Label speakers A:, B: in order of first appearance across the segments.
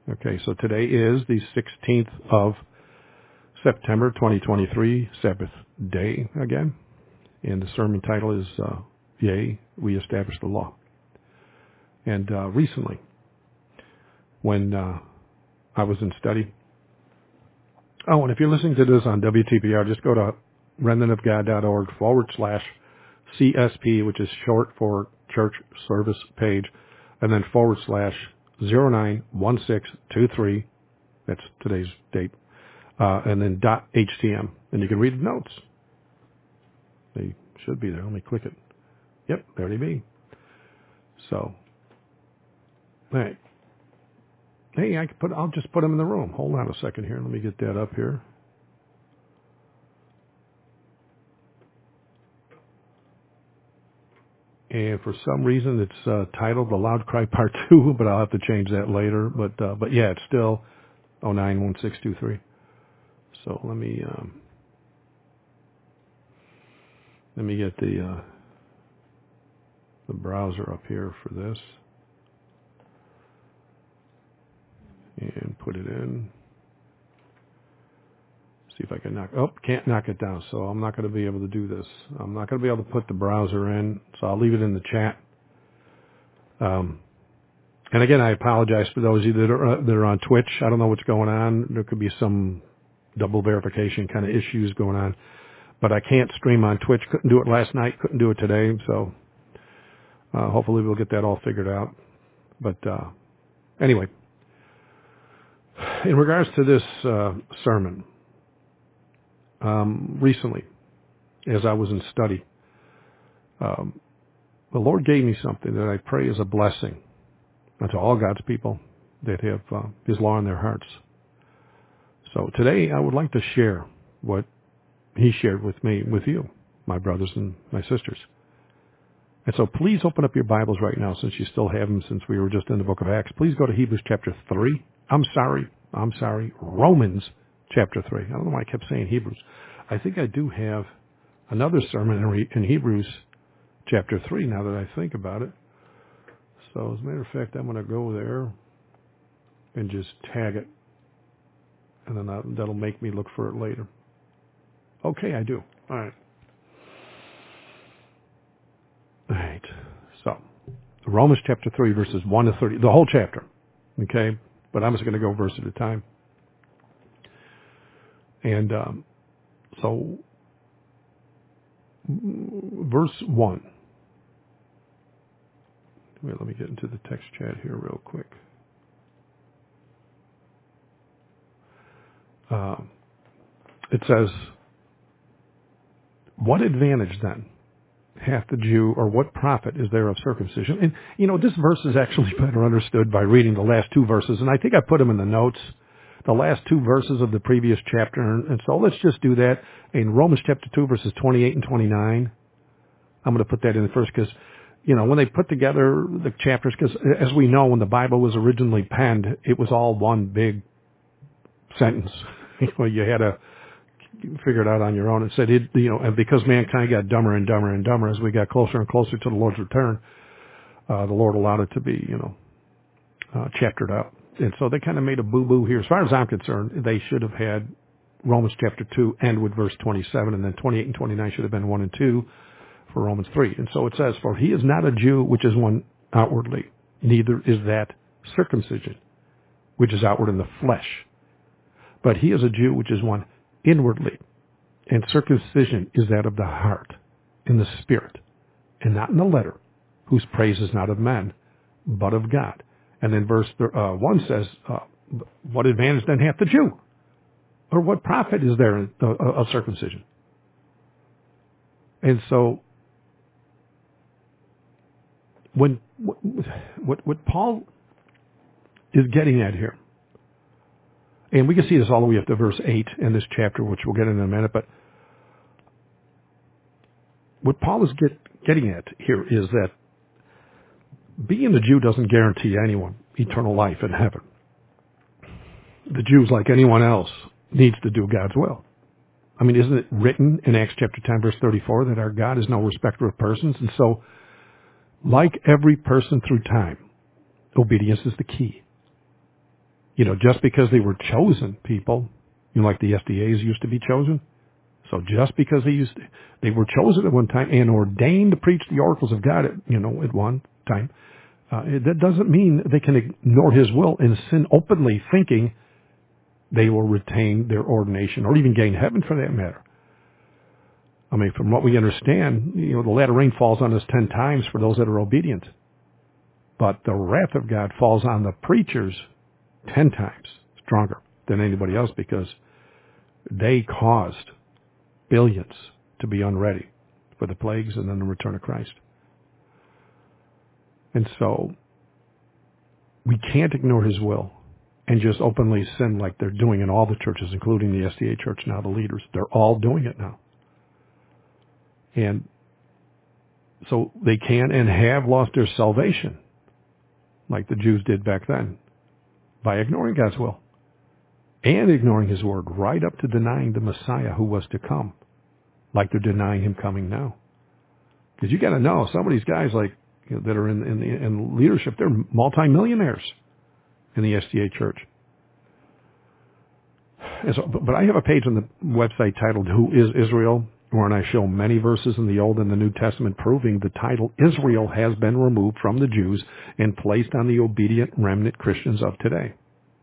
A: Okay, so today is the 16th of September 2023, Sabbath day again. And the sermon title is, Yea, We Establish the Law. And recently, when I was in study, and if you're listening to this on WTPR, just go to remnantofgod.org/CSP, which is short for Church Service Page, and then /091623, that's today's date, and then .htm, and you can read the notes. They should be there. Let me click it. Yep, there they be. So, all right. Hey, I'll just put them in the room. Hold on a second here. Let me get that up here. And for some reason, it's titled "The Loud Cry Part 2," but I'll have to change that later. But yeah, it's still 091623. So let me get the browser up here for this and put it in. See if I can can't knock it down, so I'm not going to be able to do this. I'm not going to be able to put the browser in, so I'll leave it in the chat. And again, I apologize for those of you that are on Twitch. I don't know what's going on. There could be some double verification kind of issues going on. But I can't stream on Twitch. Couldn't do it last night. Couldn't do it today. So hopefully we'll get that all figured out. But anyway, in regards to this sermon, recently, as I was in study, the Lord gave me something that I pray is a blessing unto all God's people that have His law in their hearts. So today I would like to share what He shared with me, with you, my brothers and my sisters. And so please open up your Bibles right now, since you still have them, since we were just in the book of Acts. Please go to Hebrews chapter 3. I'm sorry, Romans chapter 3. I don't know why I kept saying Hebrews. I think I do have another sermon in Hebrews chapter 3 now that I think about it. So as a matter of fact, I'm going to go there and just tag it. And then that'll make me look for it later. Okay, I do. All right. All right. So, Romans chapter 3, verses 1 to 30, the whole chapter. Okay? But I'm just going to go verse at a time. And so, verse 1. Wait, let me get into the text chat here real quick. It says, "What advantage then hath the Jew, or what profit is there of circumcision?" And, this verse is actually better understood by reading the last two verses. And I think I put them in the notes, the last two verses of the previous chapter. And so let's just do that. In Romans chapter 2, verses 28 and 29, I'm going to put that in first because, when they put together the chapters, because as we know, when the Bible was originally penned, it was all one big sentence. You had to figure it out on your own. It said, and because mankind got dumber and dumber and dumber as we got closer and closer to the Lord's return, the Lord allowed it to be, chaptered out. And so they kind of made a boo-boo here. As far as I'm concerned, they should have had Romans chapter 2 end with verse 27, and then 28 and 29 should have been 1 and 2 for Romans 3. And so it says, "For he is not a Jew, which is one outwardly, neither is that circumcision, which is outward in the flesh. But he is a Jew, which is one inwardly, and circumcision is that of the heart, in the spirit, and not in the letter, whose praise is not of men, but of God." And then verse 1 says, "What advantage then hath the Jew? Or what profit is there of circumcision?" And so, when what Paul is getting at here, and we can see this all the way up to verse 8 in this chapter, which we'll get in a minute, but what Paul is getting at here is that being a Jew doesn't guarantee anyone eternal life in heaven. The Jews, like anyone else, needs to do God's will. I mean, isn't it written in Acts chapter 10, verse 34, that our God is no respecter of persons? And so, like every person through time, obedience is the key. Just because they were chosen people, like the SDAs used to be chosen. So just because they were chosen at one time and ordained to preach the oracles of God at one time, that doesn't mean they can ignore his will and sin openly thinking they will retain their ordination or even gain heaven for that matter. I mean, from what we understand, the latter rain falls on us 10 times for those that are obedient. But the wrath of God falls on the preachers 10 times stronger than anybody else because they caused billions to be unready for the plagues and then the return of Christ. And so we can't ignore his will and just openly sin like they're doing in all the churches, including the SDA church now, the leaders. They're all doing it now. And so they can and have lost their salvation, like the Jews did back then, by ignoring God's will and ignoring his word right up to denying the Messiah who was to come, like they're denying him coming now. Because you got to know, some of these guys that are in leadership, they're multimillionaires in the SDA church. But I have a page on the website titled "Who is Israel?" wherein I show many verses in the Old and the New Testament proving the title Israel has been removed from the Jews and placed on the obedient remnant Christians of today.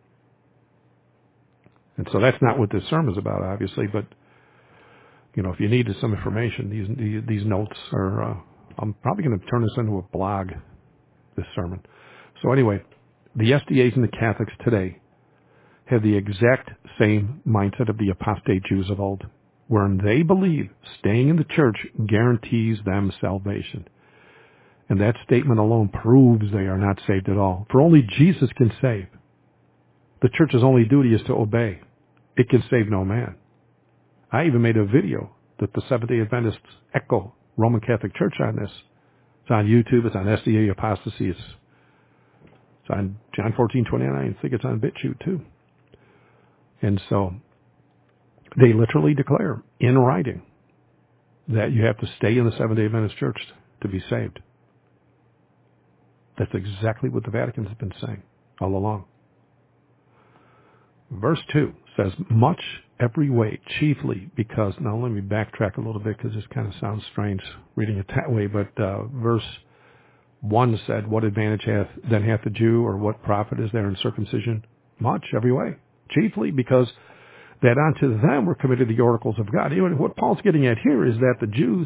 A: And so that's not what this sermon is about, obviously, but if you needed some information, these notes are, I'm probably going to turn this into a blog, this sermon. So anyway, the SDAs and the Catholics today have the exact same mindset of the apostate Jews of old, wherein they believe staying in the church guarantees them salvation. And that statement alone proves they are not saved at all. For only Jesus can save. The church's only duty is to obey. It can save no man. I even made a video that the Seventh-day Adventists echo Roman Catholic Church on this. It's on YouTube. It's on SDA Apostasy. It's on John 14:29. I think it's on BitChute too. And so they literally declare in writing that you have to stay in the Seventh-day Adventist Church to be saved. That's exactly what the Vatican has been saying all along. Verse 2 says, much every way, chiefly because, now let me backtrack a little bit because this kind of sounds strange reading it that way, but verse 1 said, what advantage hath the Jew, or what profit is there in circumcision? Much every way, chiefly because that unto them were committed the oracles of God. What Paul's getting at here is that the Jews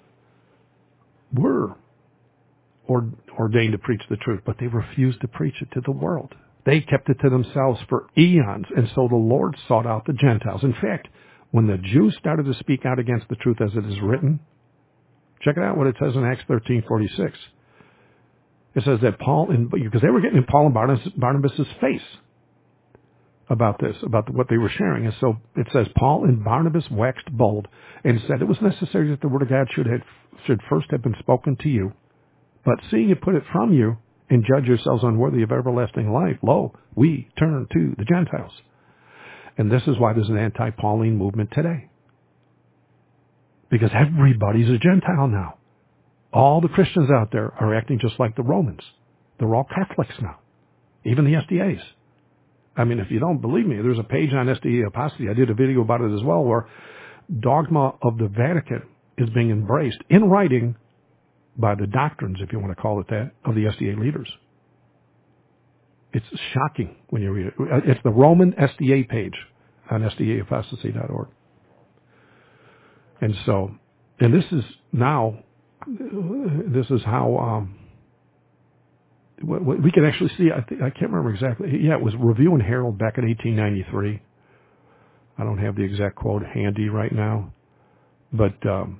A: were ordained to preach the truth, but they refused to preach it to the world. They kept it to themselves for eons, and so the Lord sought out the Gentiles. In fact, when the Jews started to speak out against the truth as it is written, check it out what it says in Acts 13:46. It says that Paul, because they were getting in Paul and Barnabas' face about this, about what they were sharing. And so it says, Paul and Barnabas waxed bold and said it was necessary that the word of God should first have been spoken to you. But seeing you put it from you and judge yourselves unworthy of everlasting life, lo, we turn to the Gentiles. And this is why there's an anti-Pauline movement today. Because everybody's a Gentile now. All the Christians out there are acting just like the Romans. They're all Catholics now. Even the SDAs. I mean, if you don't believe me, there's a page on SDA Apostasy. I did a video about it as well, where dogma of the Vatican is being embraced in writing by the doctrines, if you want to call it that, of the SDA leaders. It's shocking when you read it. It's the Roman SDA page on SDAapostasy.org. And so, and this is how we can actually see, I can't remember exactly. Yeah, it was Review and Herald back in 1893. I don't have the exact quote handy right now. But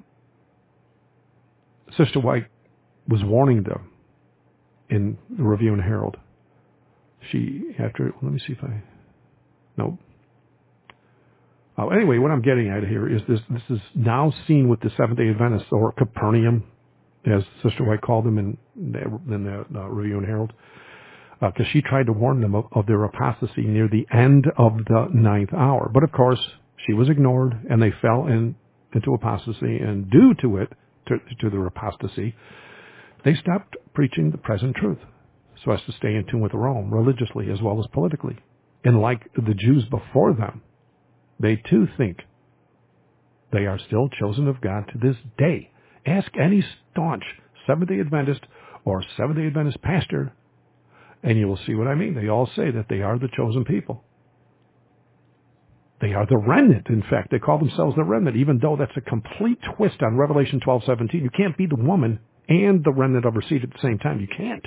A: Sister White was warning them in the Review and Herald. Let me see if nope. Anyway, what I'm getting at here is this is now seen with the Seventh-day Adventists, or Capernaum, as Sister White called them in the Review and Herald, because she tried to warn them of their apostasy near the end of the 9th hour. But of course, she was ignored, and they fell into apostasy, and due to it, to their apostasy, they stopped preaching the present truth so as to stay in tune with Rome religiously as well as politically. And like the Jews before them, they too think they are still chosen of God to this day. Ask any staunch Seventh-day Adventist or Seventh-day Adventist pastor, and you will see what I mean. They all say that they are the chosen people. They are the remnant, in fact. They call themselves the remnant, even though that's a complete twist on Revelation 12:17. You can't be the woman and the remnant of her seed at the same time. You can't.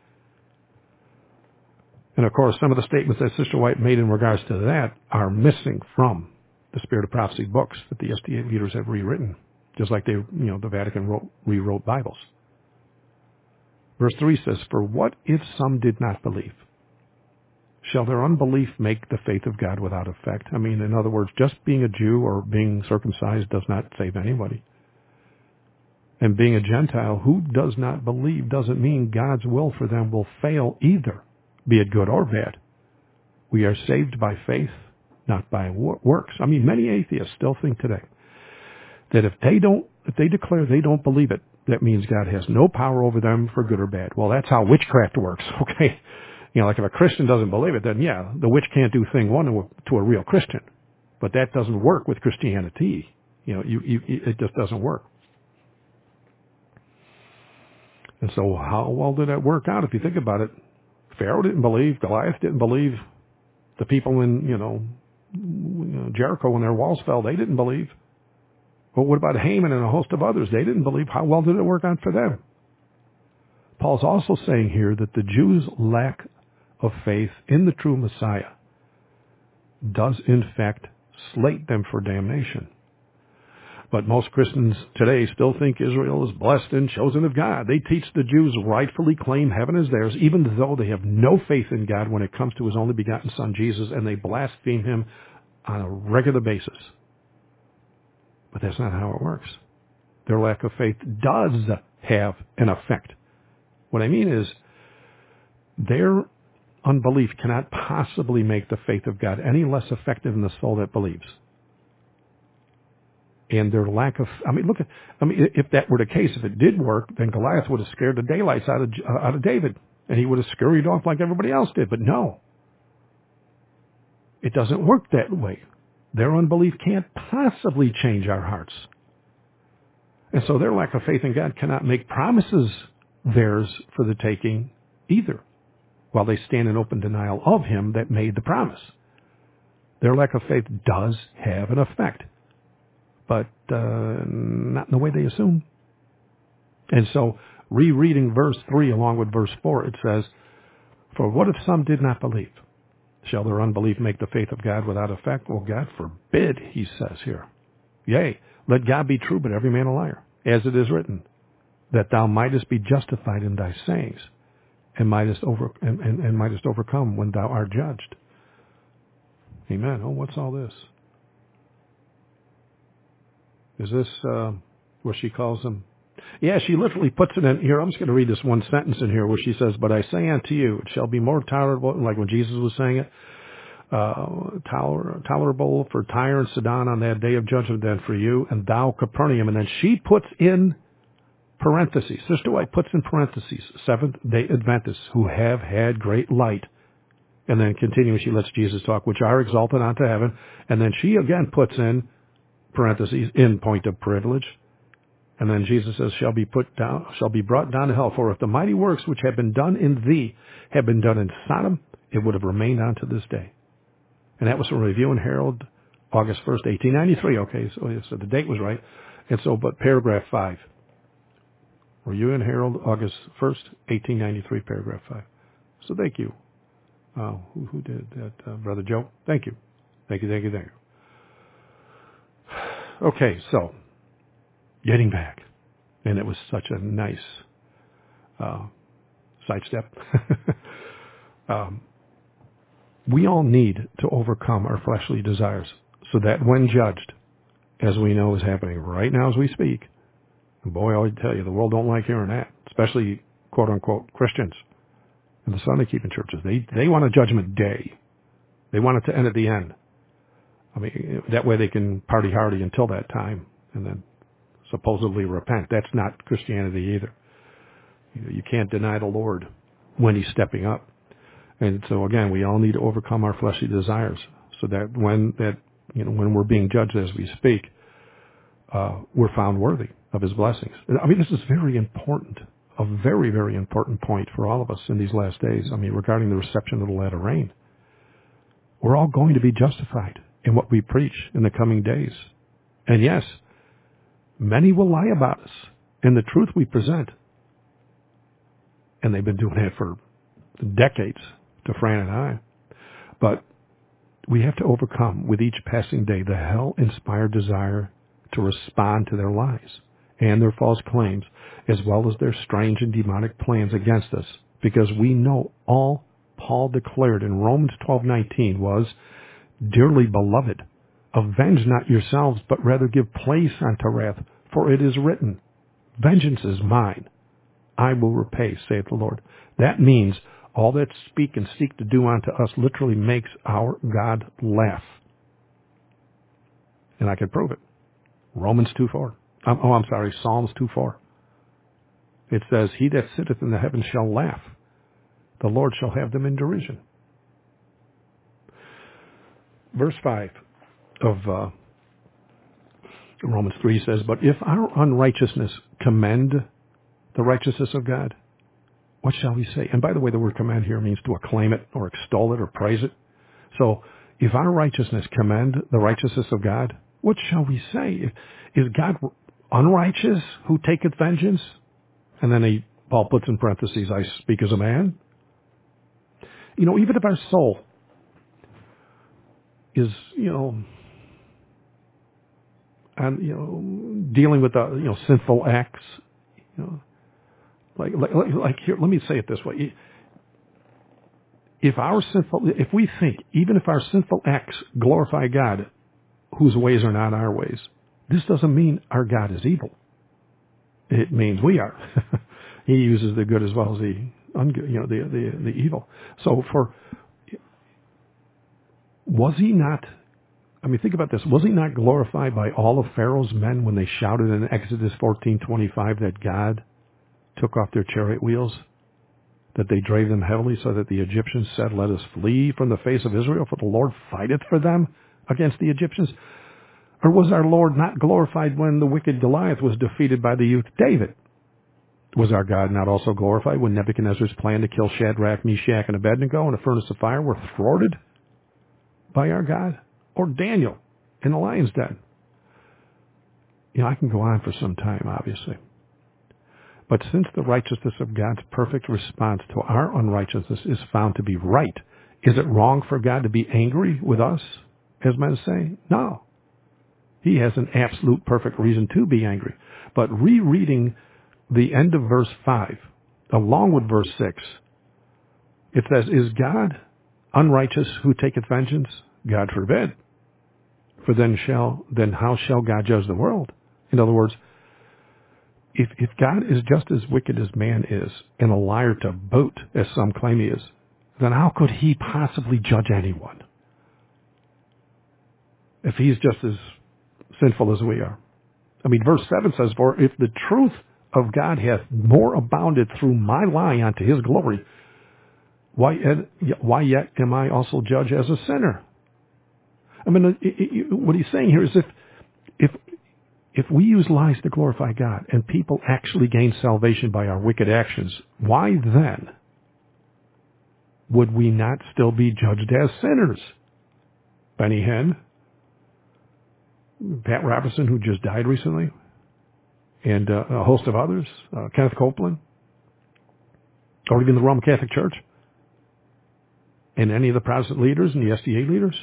A: And, of course, some of the statements that Sister White made in regards to that are missing from the Spirit of Prophecy books that the SDA leaders have rewritten, just like the Vatican rewrote Bibles. Verse 3 says, "For what if some did not believe? Shall their unbelief make the faith of God without effect?" I mean, in other words, just being a Jew or being circumcised does not save anybody. And being a Gentile who does not believe doesn't mean God's will for them will fail either, be it good or bad. We are saved by faith, not by works. I mean, many atheists still think today that if they declare they don't believe it, that means God has no power over them for good or bad. Well, that's how witchcraft works, okay? Like if a Christian doesn't believe it, then yeah, the witch can't do thing one to a real Christian. But that doesn't work with Christianity. It just doesn't work. And so how well did that work out if you think about it? Pharaoh didn't believe. Goliath didn't believe. The people in, Jericho, when their walls fell, they didn't believe. But what about Haman and a host of others? They didn't believe. How well did it work out for them? Paul's also saying here that the Jews' lack of faith in the true Messiah does in fact slate them for damnation. But most Christians today still think Israel is blessed and chosen of God. They teach the Jews rightfully claim heaven as theirs, even though they have no faith in God when it comes to his only begotten Son, Jesus, and they blaspheme him on a regular basis. But that's not how it works. Their lack of faith does have an effect. What I mean is, their unbelief cannot possibly make the faith of God any less effective in the soul that believes. And their lack of, if that were the case, if it did work, then Goliath would have scared the daylights out of David, and he would have scurried off like everybody else did. But no, it doesn't work that way. Their unbelief can't possibly change our hearts. And so their lack of faith in God cannot make promises theirs for the taking either, while they stand in open denial of him that made the promise. Their lack of faith does have an effect, but not in the way they assume. And so rereading verse 3 along with verse 4, it says, "For what if some did not believe? Shall their unbelief make the faith of God without effect?" Well, God forbid, he says here. "Yea, let God be true, but every man a liar, as it is written, that thou mightest be justified in thy sayings, and mightest overcome when thou art judged." Amen. Oh, what's all this? Is this what she calls them? Yeah, she literally puts it in here. I'm just going to read this one sentence in here where she says, "But I say unto you, it shall be more tolerable," like when Jesus was saying it, tolerable for Tyre and Sidon on that day of judgment than for you, and thou, Capernaum. And then she puts in parentheses, Sister White puts in parentheses, Seventh-day Adventists who have had great light. And then continuing, she lets Jesus talk, which are exalted unto heaven. And then she again puts in parentheses, in point of privilege. And then Jesus says, shall be brought down to hell. For if the mighty works which have been done in thee had been done in Sodom, it would have remained unto this day. And that was from Review and Herald, August 1st, 1893. Okay, so the date was right. And so, but paragraph 5. Review and Herald, August 1st, 1893, paragraph 5. So thank you. Who did that? Brother Joe? Thank you. Thank you. Okay, so getting back. And it was such a nice sidestep. We all need to overcome our fleshly desires so that when judged, as we know is happening right now as we speak, and boy, I tell you, the world don't like hearing that, especially quote-unquote Christians and the Sunday-keeping churches. They want a judgment day. They want it to end at the end. I mean, that way they can party hardy until that time and then supposedly repent. That's not Christianity either. You can't deny the Lord when he's stepping up. And so again, we all need to overcome our fleshly desires so that when we're being judged as we speak, we're found worthy of his blessings. I mean, this is very important, a very, very important point for all of us in these last days. I mean, regarding the reception of the latter rain. We're all going to be justified in what we preach in the coming days. And yes, many will lie about us in the truth we present. And they've been doing that for decades to Fran and I. But we have to overcome with each passing day the hell-inspired desire to respond to their lies and their false claims, as well as their strange and demonic plans against us, because we know all Paul declared in Romans 12:19 was, "Dearly beloved, avenge not yourselves, but rather give place unto wrath, for it is written, vengeance is mine, I will repay, saith the Lord." That means all that speak and seek to do unto us literally makes our God laugh. And I can prove it. Romans 2:4. Psalms 2:4. It says, "He that sitteth in the heavens shall laugh. The Lord shall have them in derision." Verse 5 of Romans 3 says, "But if our unrighteousness commend the righteousness of God, what shall we say?" And by the way, the word commend here means to acclaim it or extol it or praise it. So if our righteousness commend the righteousness of God, what shall we say? Is God unrighteous who taketh vengeance? And then Paul puts in parentheses, "I speak as a man." Even if our soul is, and, dealing with the, sinful acts, like here, let me say it this way. If we think, even if our sinful acts glorify God, whose ways are not our ways, this doesn't mean our God is evil. It means we are. He uses the good as well as the ungood, the evil. So was he not, think about this, was he not glorified by all of Pharaoh's men when they shouted in Exodus 14:25 that God took off their chariot wheels, that they drave them heavily, so that the Egyptians said, "Let us flee from the face of Israel, for the Lord fighteth for them against the Egyptians"? Or was our Lord not glorified when the wicked Goliath was defeated by the youth David? Was our God not also glorified when Nebuchadnezzar's plan to kill Shadrach, Meshach, and Abednego in a furnace of fire were thwarted by our God? Or Daniel in the lion's den? I can go on for some time, obviously. But since the righteousness of God's perfect response to our unrighteousness is found to be right, is it wrong for God to be angry with us, as men say? No. He has an absolute perfect reason to be angry. But rereading the end of verse 5, along with verse 6, it says, "Is God unrighteous who taketh vengeance? God forbid. For then how shall God judge the world?" In other words, if God is just as wicked as man is, and a liar to boot, as some claim he is, then how could he possibly judge anyone? If he's just as sinful as we are. Verse 7 says, "For if the truth of God hath more abounded through my lying unto his glory, why yet am I also judged as a sinner?" What he's saying here is if we use lies to glorify God and people actually gain salvation by our wicked actions, why then would we not still be judged as sinners? Benny Hinn, Pat Robertson, who just died recently, and a host of others, Kenneth Copeland, or even the Roman Catholic Church, and any of the Protestant leaders and the SDA leaders,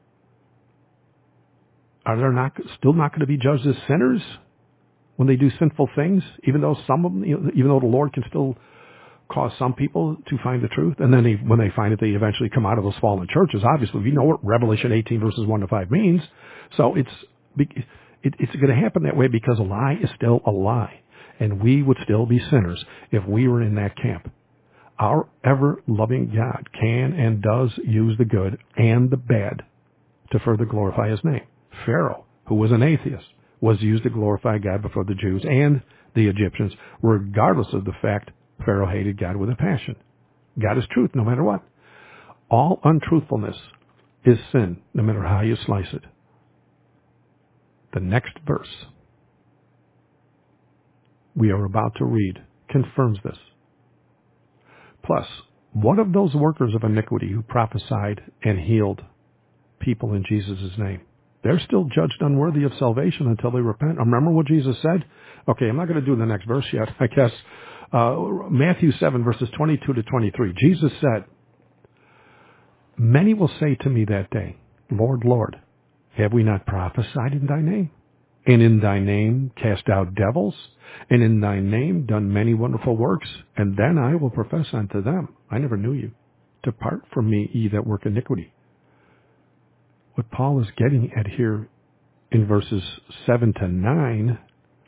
A: are they still not going to be judged as sinners when they do sinful things, even though some of them, even though the Lord can still cause some people to find the truth, and then when they find it, they eventually come out of those fallen churches. Obviously, we know what Revelation 18 verses 1 to 5 means, so it's going to happen that way because a lie is still a lie, and we would still be sinners if we were in that camp. Our ever-loving God can and does use the good and the bad to further glorify his name. Pharaoh, who was an atheist, was used to glorify God before the Jews and the Egyptians, regardless of the fact Pharaoh hated God with a passion. God is truth no matter what. All untruthfulness is sin, no matter how you slice it. The next verse we are about to read confirms this. Plus, what of those workers of iniquity who prophesied and healed people in Jesus' name? They're still judged unworthy of salvation until they repent. Remember what Jesus said? Okay, I'm not going to do the next verse yet, I guess. Matthew 7, verses 22 to 23. Jesus said, many will say to me that day, Lord, Lord, have we not prophesied in thy name? And in thy name cast out devils? And in thy name done many wonderful works? And then I will profess unto them, I never knew you. Depart from me, ye that work iniquity. What Paul is getting at here in verses 7 to 9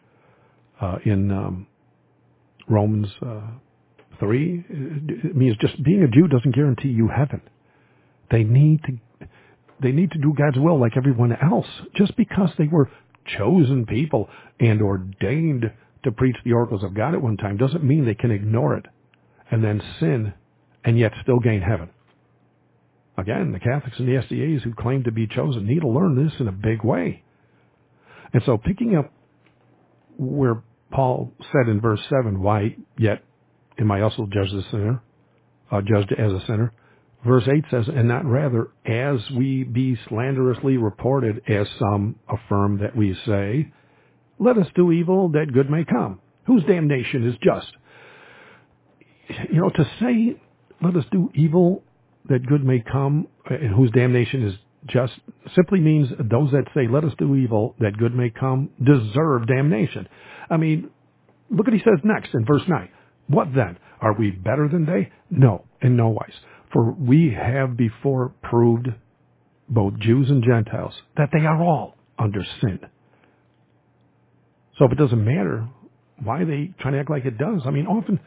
A: in Romans 3, it means just being a Jew doesn't guarantee you heaven. They need to do God's will like everyone else. Just because they were chosen people and ordained to preach the oracles of God at one time doesn't mean they can ignore it and then sin and yet still gain heaven. Again, the Catholics and the SDAs who claim to be chosen need to learn this in a big way. And so picking up where Paul said in verse 7, why yet am I also judged as a sinner? Verse 8 says, and not rather as we be slanderously reported, as some affirm that we say, let us do evil that good may come, whose damnation is just. To say, let us do evil that good may come, and whose damnation is just, simply means those that say, let us do evil that good may come, deserve damnation. I mean, look what he says next in verse 9. What then? Are we better than they? No, in no wise. For we have before proved, both Jews and Gentiles, that they are all under sin. So if it doesn't matter, why are they trying to act like it does? I mean, often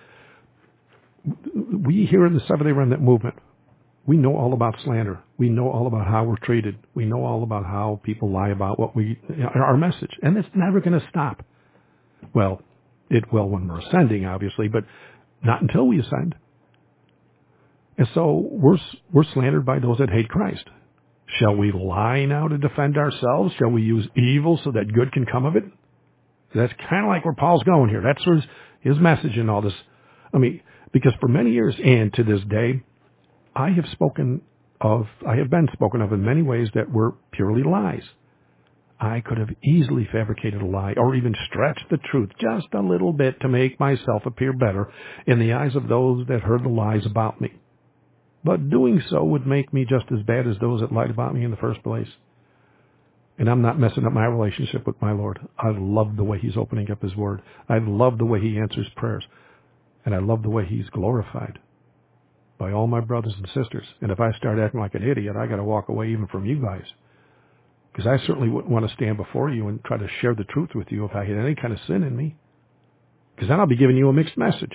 A: we here in the Seventh-day Remnant movement, we know all about slander. We know all about how we're treated. We know all about how people lie about our message. And it's never going to stop. Well, it will when we're ascending, obviously, but not until we ascend. And so we're slandered by those that hate Christ. Shall we lie now to defend ourselves? Shall we use evil so that good can come of it? That's kind of like where Paul's going here. That's his message in all this. I mean, because for many years and to this day, I have been spoken of in many ways that were purely lies. I could have easily fabricated a lie or even stretched the truth just a little bit to make myself appear better in the eyes of those that heard the lies about me. But doing so would make me just as bad as those that lied about me in the first place. And I'm not messing up my relationship with my Lord. I love the way He's opening up His Word. I love the way He answers prayers. And I love the way He's glorified by all my brothers and sisters. And if I start acting like an idiot, I got to walk away even from you guys. Because I certainly wouldn't want to stand before you and try to share the truth with you if I had any kind of sin in me. Because then I'll be giving you a mixed message.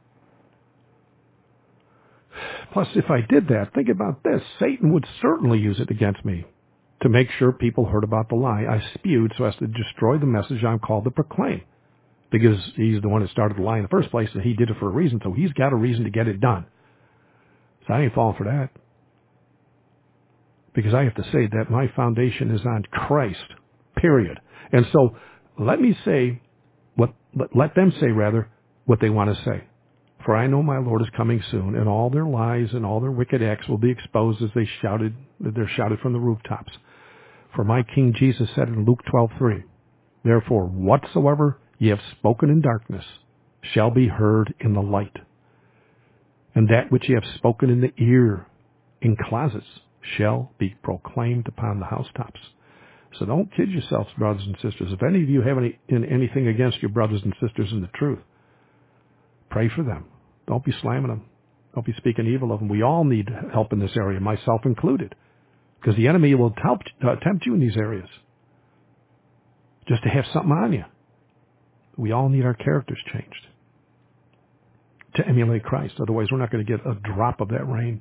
A: Plus, if I did that, think about this. Satan would certainly use it against me to make sure people heard about the lie I spewed so as to destroy the message I'm called to proclaim. Because he's the one that started the lie in the first place, and he did it for a reason, so he's got a reason to get it done. So I ain't falling for that. Because I have to say that my foundation is on Christ, period. And so let them say what they want to say. For I know my Lord is coming soon, and all their lies and all their wicked acts will be exposed as they're shouted from the rooftops. For my King Jesus said in Luke 12:3, therefore whatsoever ye have spoken in darkness shall be heard in the light. And that which ye have spoken in the ear in closets shall be proclaimed upon the housetops. So don't kid yourselves, brothers and sisters. If any of you have anything against your brothers and sisters in the truth, pray for them. Don't be slamming them. Don't be speaking evil of them. We all need help in this area, myself included, because the enemy will tempt you in these areas just to have something on you. We all need our characters changed to emulate Christ. Otherwise, we're not going to get a drop of that rain.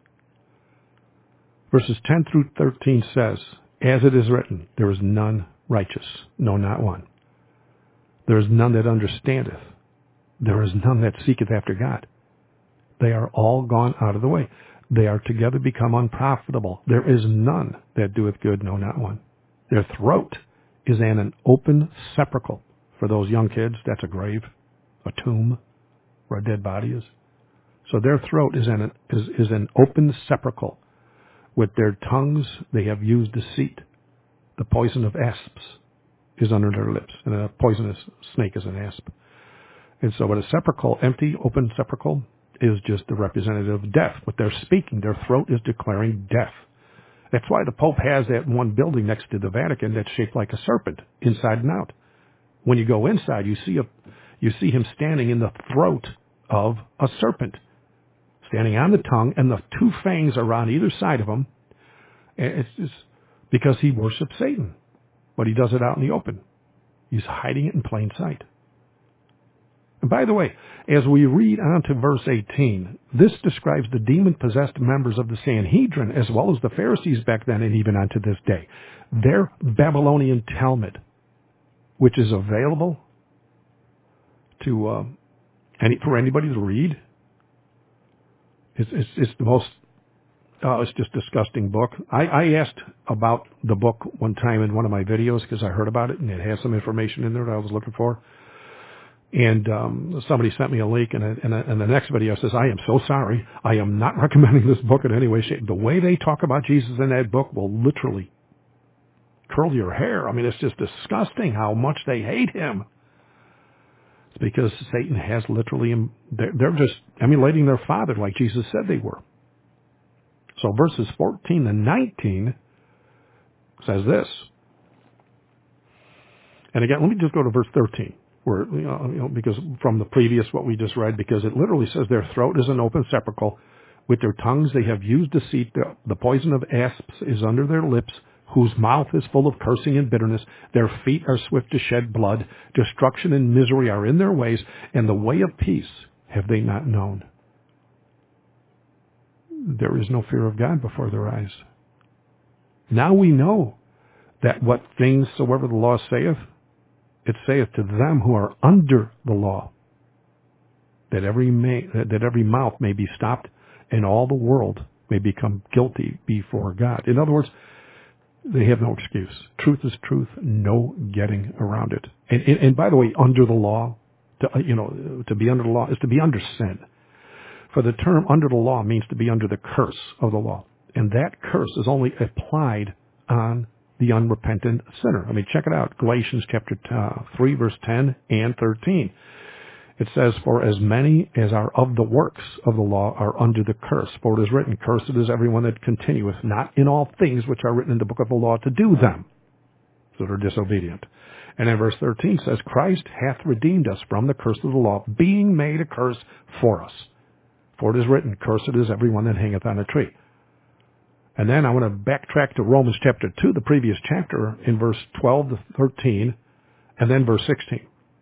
A: Verses 10 through 13 says, as it is written, there is none righteous, no, not one. There is none that understandeth. There is none that seeketh after God. They are all gone out of the way. They are together become unprofitable. There is none that doeth good, no, not one. Their throat is an open sepulchre. For those young kids, that's a grave, a tomb, where a dead body is. So their throat is an open sepulchre. With their tongues they have used deceit. The poison of asps is under their lips, and a poisonous snake is an asp. And so what a sepulchre, empty, open sepulchre, is just the representative of death. What they're speaking, their throat is declaring death. That's why the Pope has that one building next to the Vatican that's shaped like a serpent, inside and out. When you go inside, you see him standing in the throat of a serpent, standing on the tongue, and the two fangs are on either side of him. It's just because he worships Satan, but he does it out in the open. He's hiding it in plain sight. And by the way, as we read on to verse 18, this describes the demon-possessed members of the Sanhedrin as well as the Pharisees back then and even unto this day. Their Babylonian Talmud, which is available to for anybody to read, it's the most it's just disgusting book. I asked about the book one time in one of my videos because I heard about it and it has some information in there that I was looking for. And somebody sent me a link, and the next video says, I am so sorry. I am not recommending this book in any way, shape. The way they talk about Jesus in that book will literally curl your hair. I mean, it's just disgusting how much they hate him. It's because Satan has literally, they're just emulating their father like Jesus said they were. So verses 14 and 19 says this. And again, let me just go to verse 13. Where, because from the previous, what we just read, because it literally says their throat is an open sepulchre. With their tongues they have used deceit. The poison of asps is under their lips, whose mouth is full of cursing and bitterness. Their feet are swift to shed blood. Destruction and misery are in their ways, and the way of peace have they not known. There is no fear of God before their eyes. Now we know that what things soever the law saith, it saith to them who are under the law, that every mouth may be stopped, and all the world may become guilty before God. In other words, they have no excuse. Truth is truth, no getting around it. And by the way, under the law, to be under the law is to be under sin. For the term under the law means to be under the curse of the law, and that curse is only applied on the unrepentant sinner. I mean, check it out. Galatians chapter 3, verse 10 and 13. It says, for as many as are of the works of the law are under the curse. For it is written, cursed is everyone that continueth not in all things which are written in the book of the law to do them. So they're disobedient. And then verse 13 says, Christ hath redeemed us from the curse of the law, being made a curse for us. For it is written, cursed is everyone that hangeth on a tree. And then I want to backtrack to Romans chapter 2, the previous chapter, in verse 12 to 13, and then verse 16.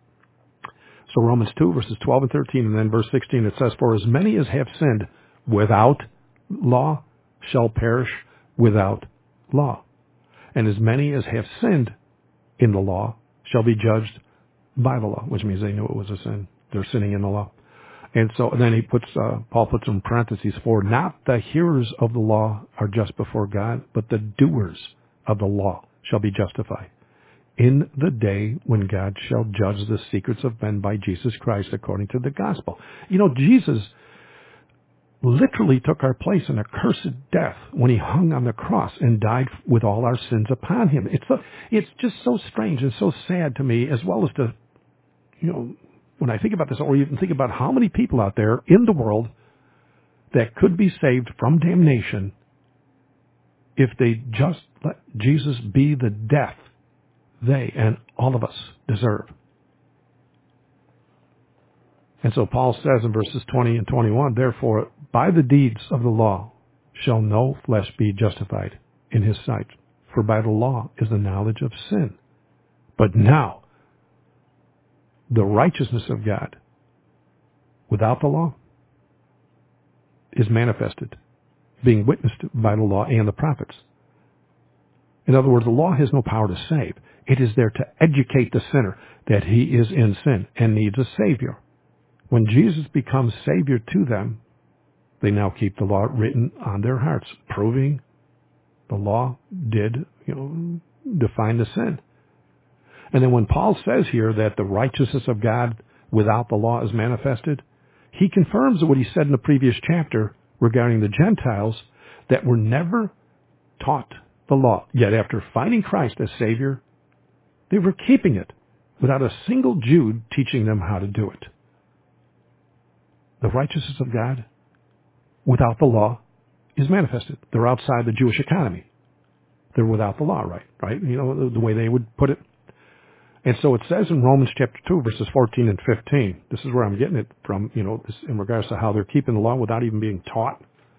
A: So Romans 2, verses 12 and 13, and then verse 16, it says, for as many as have sinned without law shall perish without law. And as many as have sinned in the law shall be judged by the law, which means they knew it was a sin. They're sinning in the law. And so then Paul puts in parentheses, for not the hearers of the law are just before God, but the doers of the law shall be justified in the day when God shall judge the secrets of men by Jesus Christ according to the gospel. Jesus literally took our place in a cursed death when he hung on the cross and died with all our sins upon him. It's just so strange and so sad to me, as well as to, when I think about this, or even think about how many people out there in the world that could be saved from damnation if they just let Jesus be the death they and all of us deserve. And so Paul says in verses 20 and 21, therefore, by the deeds of the law shall no flesh be justified in his sight, for by the law is the knowledge of sin. But now, the righteousness of God without the law is manifested, being witnessed by the law and the prophets. In other words, the law has no power to save. It is there to educate the sinner that he is in sin and needs a Savior. When Jesus becomes Savior to them, They now keep the law written on their hearts, proving the law did, define the sin. And then when Paul says here that the righteousness of God without the law is manifested, he confirms what he said in the previous chapter regarding the Gentiles that were never taught the law. Yet after finding Christ as Savior, they were keeping it without a single Jew teaching them how to do it. The righteousness of God without the law is manifested. They're outside the Jewish economy. They're without the law, right? The way they would put it. And so it says in Romans chapter 2, verses 14 and 15, this is where I'm getting it from, this, in regards to how they're keeping the law without even being taught.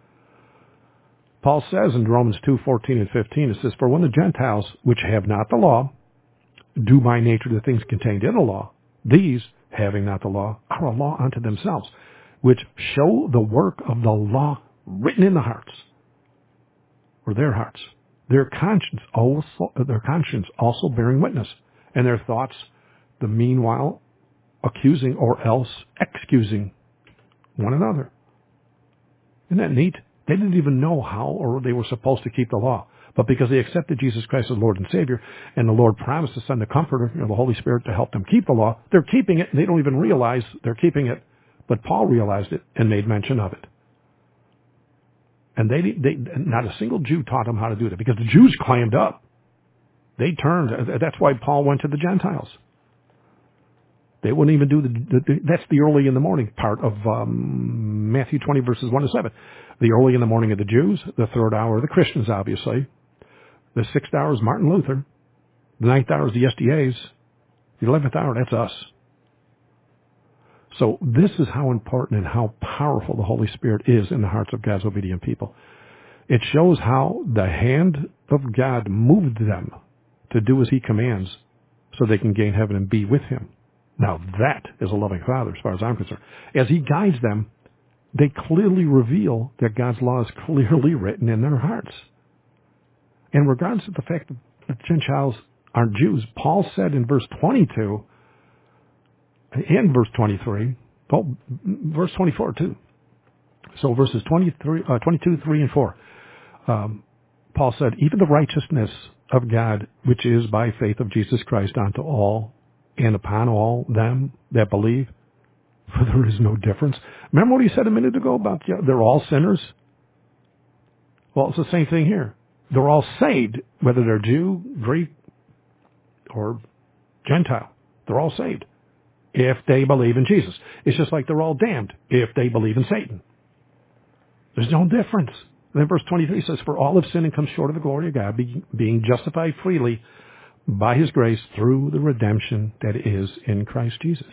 A: Paul says in Romans 2, 14 and 15, it says, "For when the Gentiles, which have not the law, do by nature the things contained in the law, these, having not the law, are a law unto themselves, which show the work of the law written in the hearts," or their hearts, their conscience also bearing witness, and their thoughts, the meanwhile, accusing or else excusing one another. Isn't that neat? They didn't even know how or they were supposed to keep the law. But because they accepted Jesus Christ as Lord and Savior, and the Lord promised to send the Comforter, the Holy Spirit, to help them keep the law, they're keeping it, and they don't even realize they're keeping it. But Paul realized it and made mention of it. And they not a single Jew taught them how to do that, because the Jews clammed up. They turned. That's why Paul went to the Gentiles. They wouldn't even do that's the early in the morning part of Matthew 20, verses 1 to 7. The early in the morning of the Jews, the third hour of the Christians, obviously. The sixth hour is Martin Luther. The ninth hour is the SDAs. The 11th hour, that's us. So this is how important and how powerful the Holy Spirit is in the hearts of God's obedient people. It shows how the hand of God moved them to do as he commands so they can gain heaven and be with him. Now that is a loving Father as far as I'm concerned. As he guides them, they clearly reveal that God's law is clearly written in their hearts. And regardless of the fact that the Gentiles aren't Jews, Paul said in verse 22 and verse 23, verse 24 too. So verses 22, 3, and 4. Paul said, "Even the righteousness of God, which is by faith of Jesus Christ unto all and upon all them that believe, for there is no difference." Remember what he said a minute ago about they're all sinners? Well, it's the same thing here. They're all saved, whether they're Jew, Greek, or Gentile. They're all saved if they believe in Jesus. It's just like they're all damned if they believe in Satan. There's no difference. And then verse 23 says, "For all have sinned and come short of the glory of God, being justified freely by his grace through the redemption that is in Christ Jesus."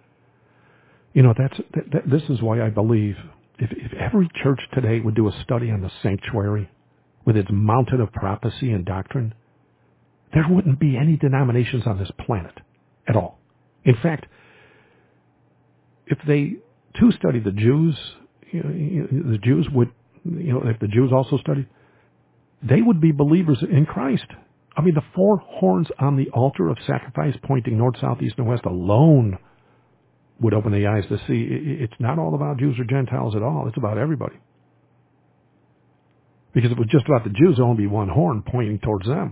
A: This is why I believe if every church today would do a study on the sanctuary with its mountain of prophecy and doctrine, there wouldn't be any denominations on this planet at all. In fact, if they too studied the Jews, the Jews would, if the Jews also studied, they would be believers in Christ. I mean, the four horns on the altar of sacrifice pointing north, south, east, and west alone would open the eyes to see it's not all about Jews or Gentiles at all. It's about everybody. Because if it was just about the Jews, there would only be one horn pointing towards them.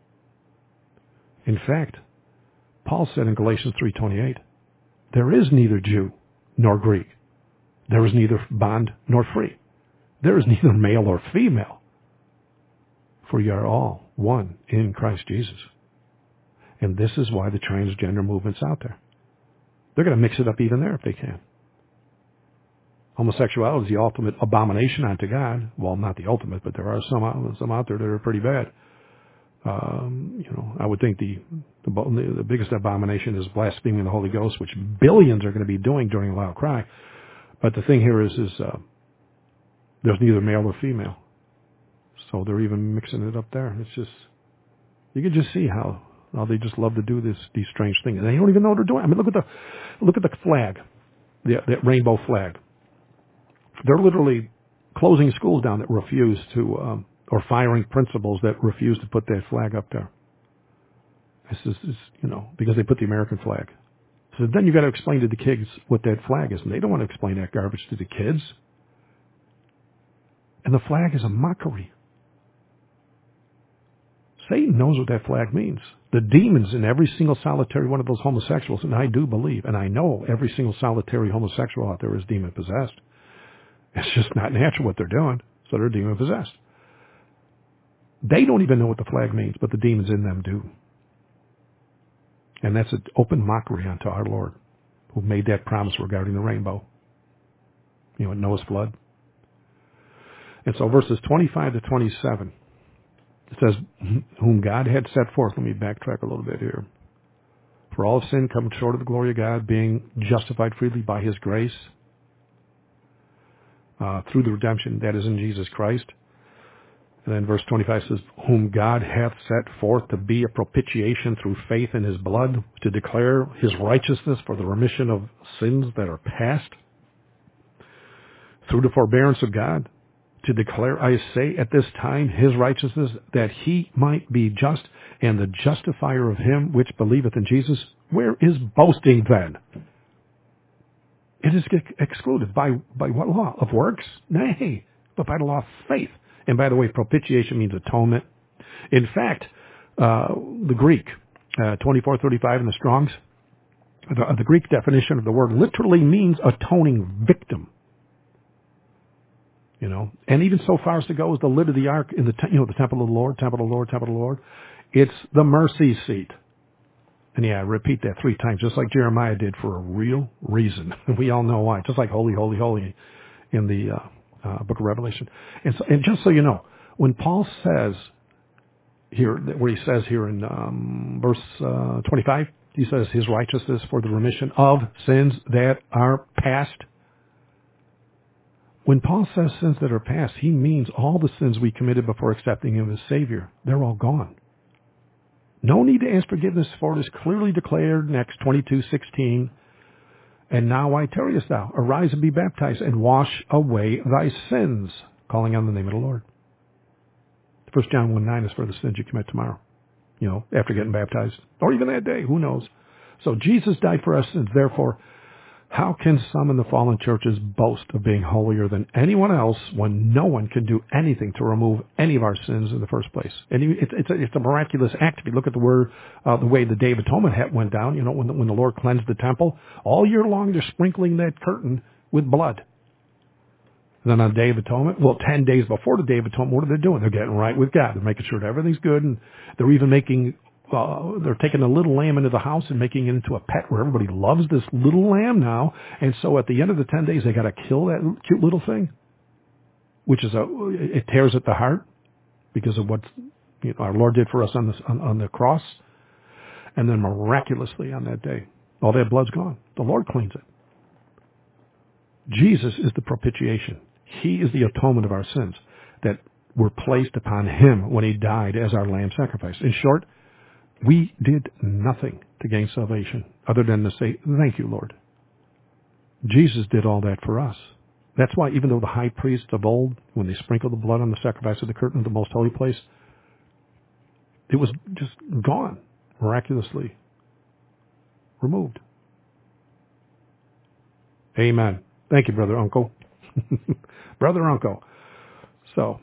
A: In fact, Paul said in Galatians 3:28, "There is neither Jew nor Greek. There is neither bond nor free. There is neither male or female. For you are all one in Christ Jesus." And this is why the transgender movement's out there. They're going to mix it up even there if they can. Homosexuality is the ultimate abomination unto God. Well, not the ultimate, but there are some out there that are pretty bad. I would think the biggest abomination is blaspheming the Holy Ghost, which billions are going to be doing during a loud cry. But the thing here is there's neither male or female. So they're even mixing it up there. It's just, you can just see how they just love to do these strange things. And they don't even know what they're doing. I mean, look at the flag, the rainbow flag. They're literally closing schools down that refuse to, or firing principals that refuse to put that flag up there. This is because they put the American flag. So then you got to explain to the kids what that flag is, and they don't want to explain that garbage to the kids. And the flag is a mockery. Satan knows what that flag means. The demons in every single solitary one of those homosexuals, and I do believe, and I know every single solitary homosexual out there is demon-possessed. It's just not natural what they're doing, so they're demon-possessed. They don't even know what the flag means, but the demons in them do. And that's an open mockery unto our Lord, who made that promise regarding the rainbow. You know, at Noah's flood. And so verses 25 to 27, it says, whom God had set forth. Let me backtrack a little bit here. For all have sinned, come short of the glory of God, being justified freely by his grace through the redemption that is in Jesus Christ. And then verse 25 says, whom God hath set forth to be a propitiation through faith in his blood, to declare his righteousness for the remission of sins that are past, through the forbearance of God, to declare, I say, at this time, his righteousness, that he might be just, and the justifier of him which believeth in Jesus. Where is boasting then? It is excluded. By what law? Of works? Nay, but by the law of faith. And by the way, propitiation means atonement. In fact, the Greek, 2435 in the Strongs, the Greek definition of the word literally means atoning victim. You know, and even so far as to go as the lid of the ark in the the temple of the Lord, temple of the Lord, temple of the Lord. It's the mercy seat. And yeah, I repeat that 3 times, just like Jeremiah did, for a real reason. And we all know why. Just like holy, holy, holy in the book of Revelation. And just so you know, when Paul says here, where he says here in verse 25, he says his righteousness for the remission of sins that are past. When Paul says sins that are past, he means all the sins we committed before accepting him as Savior. They're all gone. No need to ask forgiveness, for it is clearly declared in Acts 22:16. And now I tarriest thou, arise and be baptized, and wash away thy sins, calling on the name of the Lord. 1 John 1:9 is for the sins you commit tomorrow, after getting baptized, or even that day, who knows. So Jesus died for our sins, therefore, how can some in the fallen churches boast of being holier than anyone else when no one can do anything to remove any of our sins in the first place? And it's a miraculous act. If you look at the way the Day of Atonement went down, when the Lord cleansed the temple, all year long they're sprinkling that curtain with blood. And then on the Day of Atonement, 10 days before the Day of Atonement, what are they doing? They're getting right with God. They're making sure that everything's good, and they're even they're taking a little lamb into the house and making it into a pet where everybody loves this little lamb now. And so at the end of the 10 days, they got to kill that cute little thing, which is it tears at the heart because of what our Lord did for us on the cross. And then miraculously on that day, all that blood's gone. The Lord cleans it. Jesus is the propitiation. He is the atonement of our sins that were placed upon him when he died as our lamb sacrifice. In short, we did nothing to gain salvation other than to say, thank you, Lord. Jesus did all that for us. That's why even though the high priests of old, when they sprinkled the blood on the sacrifice of the curtain of the most holy place, it was just gone, miraculously removed. Amen. Thank you, Brother Uncle. Brother Uncle. So,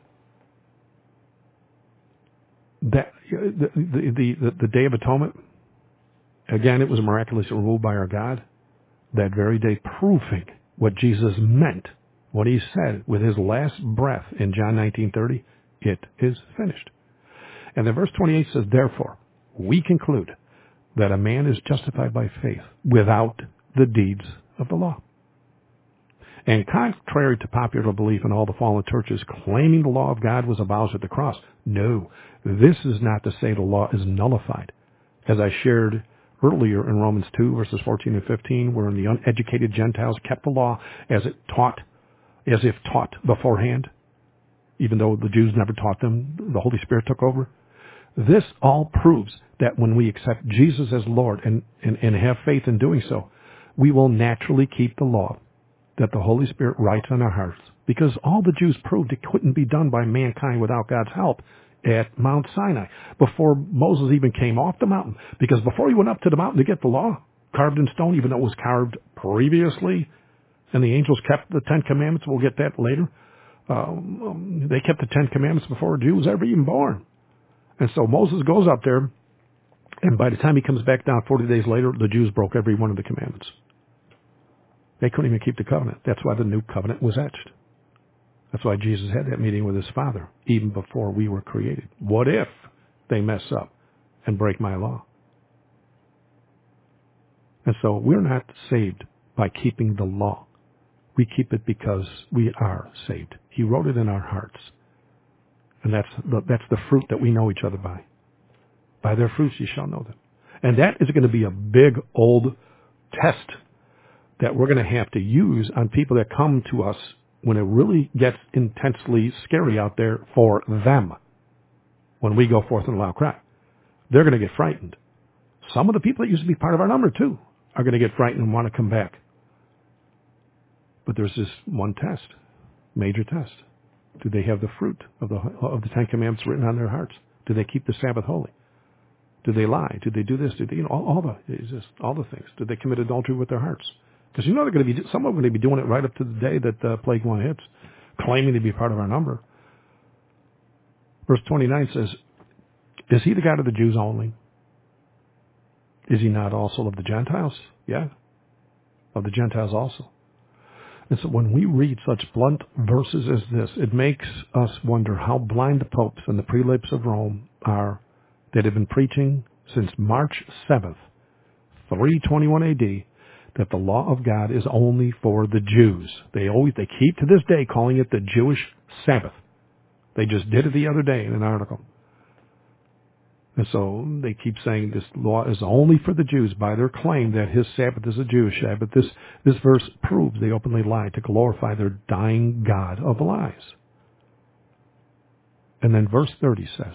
A: that the Day of Atonement, again, it was miraculously removed by our God that very day, proving what Jesus meant when he said with his last breath in John 19:30, it is finished. And then verse 28 says, therefore, we conclude that a man is justified by faith without the deeds of the law. And contrary to popular belief in all the fallen churches claiming the law of God was abolished at the cross, no, this is not to say the law is nullified. As I shared earlier in Romans 2, verses 14 and 15, wherein the uneducated Gentiles kept the law as if taught beforehand, even though the Jews never taught them, the Holy Spirit took over. This all proves that when we accept Jesus as Lord and have faith in doing so, we will naturally keep the law that the Holy Spirit writes on our hearts, because all the Jews proved it couldn't be done by mankind without God's help at Mount Sinai, before Moses even came off the mountain. Because before he went up to the mountain to get the law carved in stone, even though it was carved previously, and the angels kept the 10 Commandments, we'll get that later, They kept the Ten Commandments before Jews ever even born. And so Moses goes up there, and by the time he comes back down 40 days later, the Jews broke every one of the commandments. They couldn't even keep the covenant. That's why the new covenant was etched. That's why Jesus had that meeting with his Father, even before we were created. What if they mess up and break my law? And so we're not saved by keeping the law. We keep it because we are saved. He wrote it in our hearts. And that's the fruit that we know each other by. By their fruits ye shall know them. And that is going to be a big old test that we're going to have to use on people that come to us when it really gets intensely scary out there for them. When we go forth and allow cry, they're going to get frightened. Some of the people that used to be part of our number too are going to get frightened and want to come back. But there's this one test, major test. Do they have the fruit of the Ten Commandments written on their hearts? Do they keep the Sabbath holy? Do they lie? Do they do this? Do they, all the things? Do they commit adultery with their hearts? Because they're going to be, some are going to be doing it right up to the day that plague one hits, claiming to be part of our number. Verse 29 says, is he the God of the Jews only? Is he not also of the Gentiles? Yeah, of the Gentiles also. And so when we read such blunt verses as this, it makes us wonder how blind the popes and the prelates of Rome are that have been preaching since March 7th, 321 AD, that the law of God is only for the Jews. They keep to this day calling it the Jewish Sabbath. They just did it the other day in an article. And so they keep saying this law is only for the Jews by their claim that his Sabbath is a Jewish Sabbath. This verse proves they openly lie to glorify their dying God of lies. And then verse 30 says,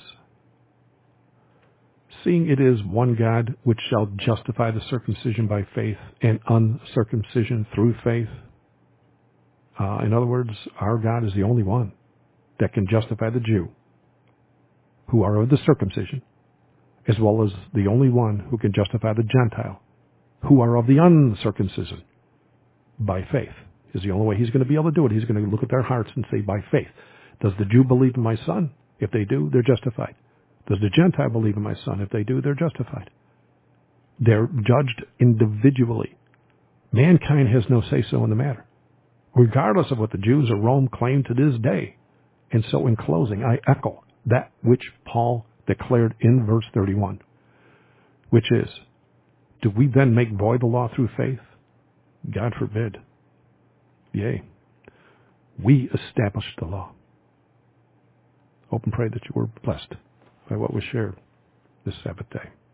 A: seeing it is one God which shall justify the circumcision by faith and uncircumcision through faith. In other words, our God is the only one that can justify the Jew who are of the circumcision, as well as the only one who can justify the Gentile, who are of the uncircumcision, by faith. Is the only way he's going to be able to do it. He's going to look at their hearts and say, by faith. Does the Jew believe in my Son? If they do, they're justified. Does the Gentile believe in my Son? If they do, they're justified. They're judged individually. Mankind has no say-so in the matter, regardless of what the Jews of Rome claim to this day. And so in closing, I echo that which Paul declared in verse 31, which is, do we then make void the law through faith? God forbid. Yea, we established the law. Hope and pray that you were blessed by what was shared this Sabbath day.